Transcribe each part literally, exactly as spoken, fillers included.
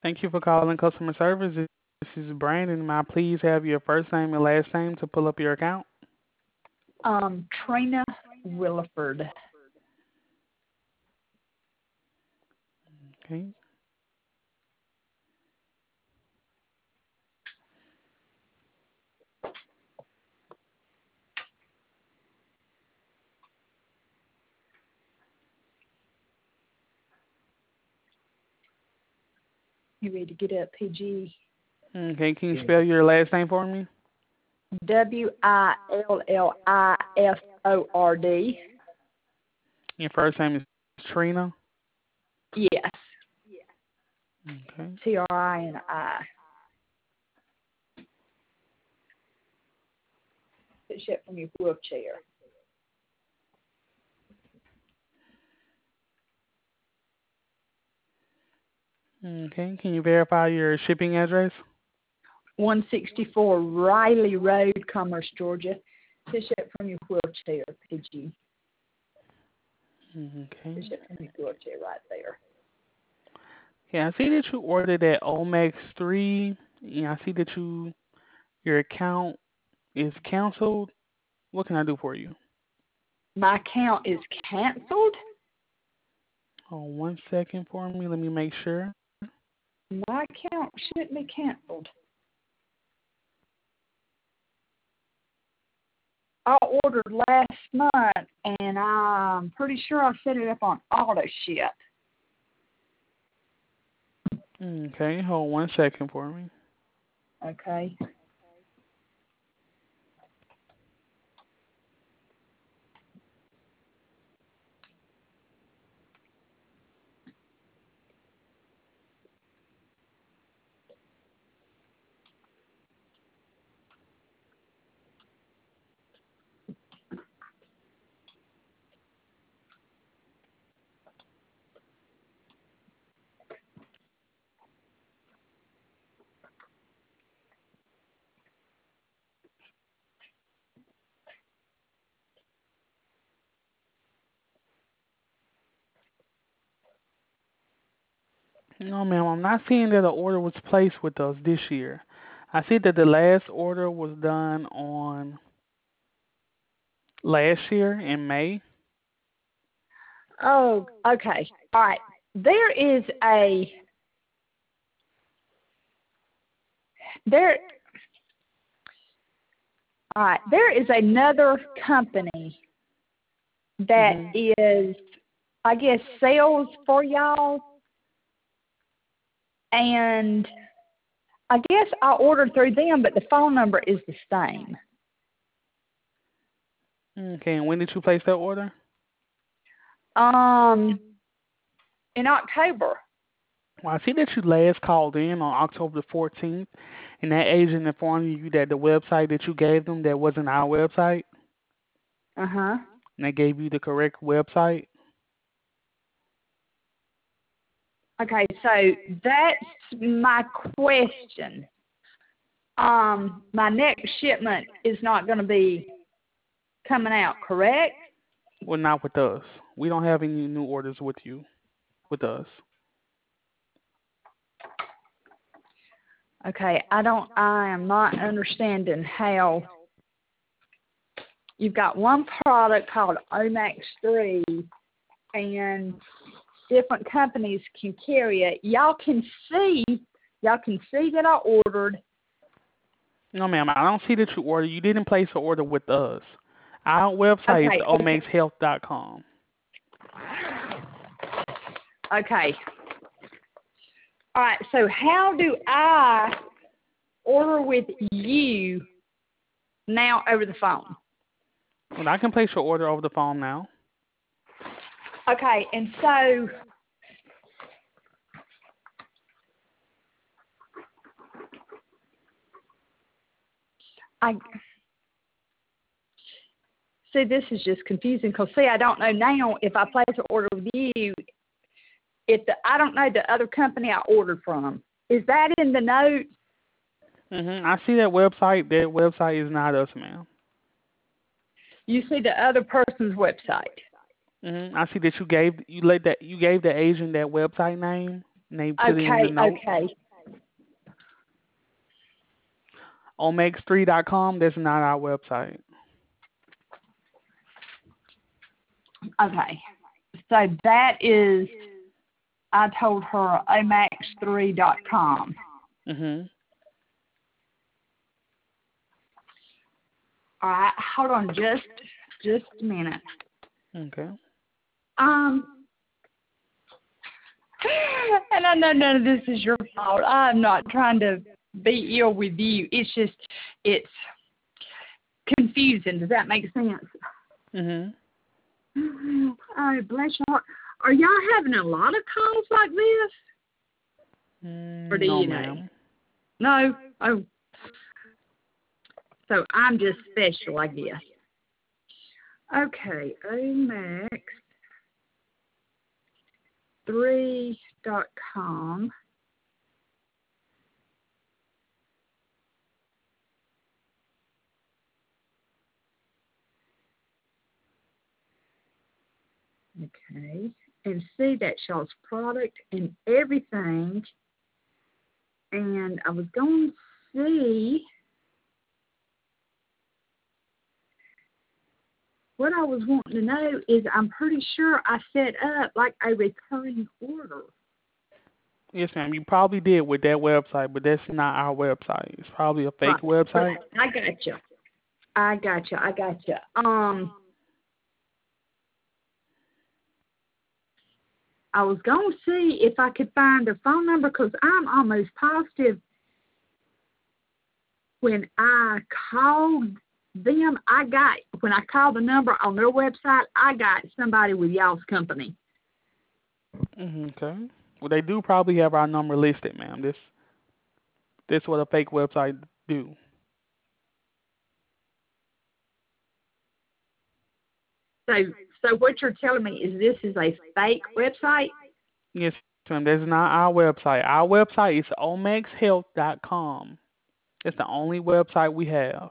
Thank you for calling customer service. This is Brandon. May I please have your first name and last name to pull up your account? Um, Trina Williford. Okay. You ready to get up, P G? Okay. Can you spell your last name for me? W I L L I F O R D. Your first name is Trina. Yes. Okay. T R I N I. It's up from your wheelchair. Okay. Can you verify your shipping address? one sixty-four Riley Road, Commerce, Georgia. Fish up from your wheelchair, P G. Okay. Fish up from your wheelchair right there. Yeah, I see that you ordered at Omex three. Yeah, I see that you your account is canceled. What can I do for you? My account is canceled. Oh, one second for me. Let me make sure. My account shouldn't be canceled. I ordered last month, and I'm pretty sure I set it up on auto ship. Okay, hold one second for me. Okay. No, ma'am, I'm not seeing that an order was placed with us this year. I see that the last order was done on last year in May. Oh, okay. All right. There is a there. All right. There is another company that Mhm. is, I guess, sales for y'all, and I guess I ordered through them, but the phone number is the same. Okay, and when did you place that order? Um, in October. Well, I see that you last called in on October the fourteenth, and that agent informed you that the website that you gave them that wasn't our website, Uh huh. and they gave you the correct website. Okay, so that's my question. Um, my next shipment is not going to be coming out, correct? Well, not with us. We don't have any new orders with you, with us. Okay, I don't. I am not understanding how you've got one product called Omax three, and different companies can carry it. Y'all can see, y'all can see that I ordered. No, ma'am, I don't see that you ordered. You didn't place an order with us. Our website is Okay, omex health dot com. okay. All right. So how do I order with you now over the phone? Well, I can place your order over the phone now. Okay, and so I see this is just confusing because see I don't know now if I place an order with you if the I don't know the other company I ordered from. Is that in the note? Mhm. I see that website. That website is not us, ma'am. You see the other person's website. Mhm. I see that you gave you let that you gave the agent that website name. And they put it in the Okay, notes. okay, Omex three dot com, that's not our website. okay. So that is, I told her omax three dot com. Mhm. All right, hold on just just a minute. Okay. Um, and I know none of this is your fault. I'm not trying to be ill with you. It's just, it's confusing. Does that make sense? Mhm. Oh, bless your heart. Are y'all having a lot of calls like this? Or Mm, do no, you know? ma'am. No? Oh, so I'm just special, I guess. Okay, omax three dot com. Okay. And see that Shaw's product and everything. And I was going to see what I was wanting to know is I'm pretty sure I set up like a recurring order. Yes, ma'am. You probably did with that website, but that's not our website. It's probably a fake Right. website. Right. I got you. I got you. I got you. Um, I was going to see if I could find a phone number because I'm almost positive when I called them, I got, when I called the number on their website, I got somebody with y'all's company. Mhm. Okay. Well, they do probably have our number listed, ma'am. This that's what a fake website do. So, so what you're telling me is this is a fake website? Yes, ma'am. That's not our website. Our website is omex health dot com. It's the only website we have.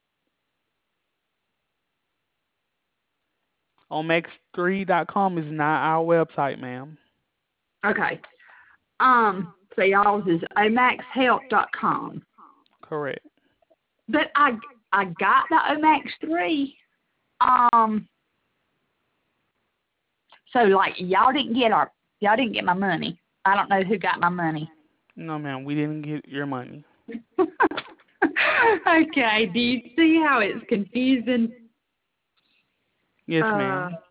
omex three dot com is not our website, ma'am. Okay. Um, so y'all's is omax health dot com. Correct. But I I got the Omax three. Um, so like y'all didn't get our y'all didn't get my money. I don't know who got my money. No, ma'am. We didn't get your money. Okay. Do you see how it's confusing? Yes, Uh, ma'am.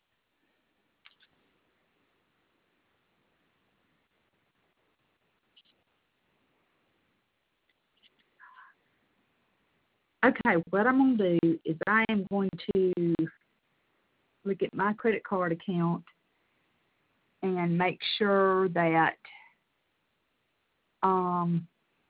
okay. What I'm gonna do is I am going to look at my credit card account and make sure that um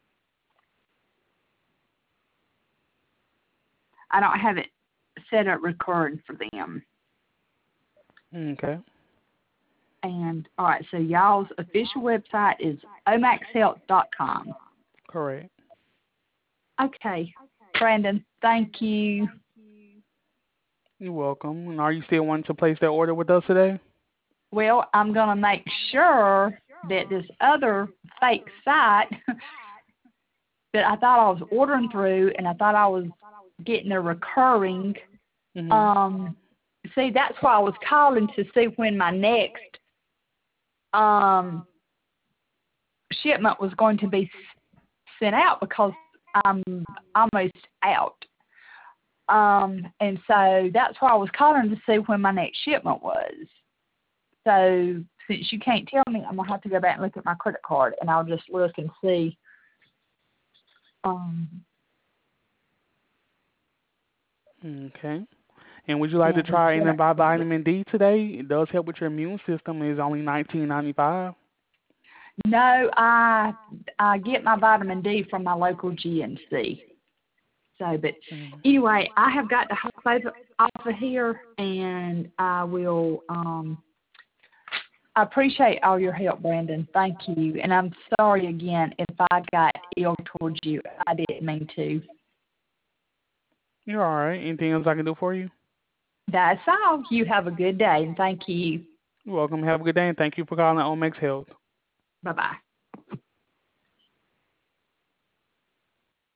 I don't have it set up recurring for them. Okay. And all right, so y'all's official website is omax health dot com. Correct. Okay, Brandon, thank you. You're welcome. And are you still wanting to place that order with us today? Well, I'm going to make sure that this other fake site that I thought I was ordering through and I thought I was getting a recurring, Mhm. um, see, that's why I was calling to see when my next um, shipment was going to be sent out because I'm almost out. Um, and so that's why I was calling to see when my next shipment was. So since you can't tell me, I'm gonna have to go back and look at my credit card, and I'll just look and see. Um, Okay. And would you like to and try what Antibody I, Vitamin D today? It does help with your immune system. It's only nineteen ninety five. no, I I get my vitamin D from my local G N C. So, but Mm. anyway, I have got to hop over off of here, and I will. Um, I appreciate all your help, Brandon. Thank you, and I'm sorry again if I got ill towards you. I didn't mean to. You're all right. Anything else I can do for you? That's all. You have a good day, and thank you. You're welcome. Have a good day, and thank you for calling Omex Health. Bye-bye.